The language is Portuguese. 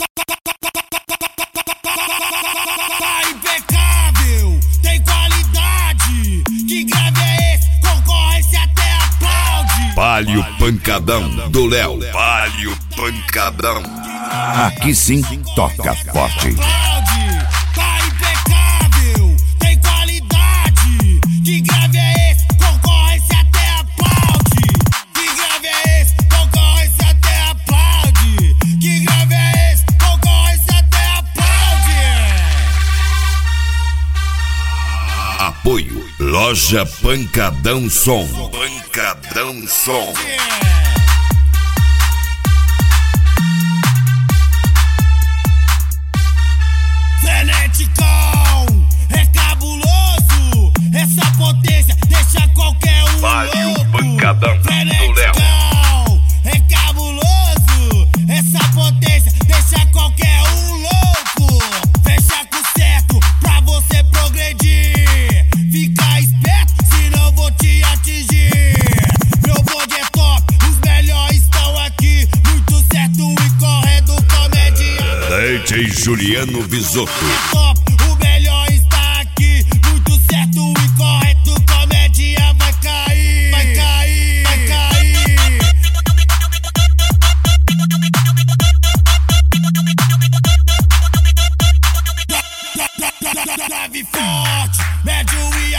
Tá impecável, tem qualidade. Que grave é esse? Concorrência até aplaude. Palio Pancadão do Léo. Palio Pancadão. Aqui sim toca forte. Tá impecável, tem qualidade. Que grave é esse? Concorrência até aplaude. Que grave é esse? Concorrência até aplaude. Que grave é esse? Concorrência até aplaude. Apoio Loja Pancadão Som. Pancadão Som. Freneticão, é cabuloso. Essa potência deixa qualquer um Palio louco. Pancadão do Léo. Freneticão, é cabuloso. Essa potência deixa qualquer um louco. Fecha com certo pra você progredir. Fica esperto, senão vou te atingir. Meu bonde é top, os melhores estão aqui. Muito certo e correto, comédia. DJ Juliano Visotto. Top, o melhor está aqui. Muito certo e correto, comédia vai cair. Vai cair, vai cair. Grave forte, médio e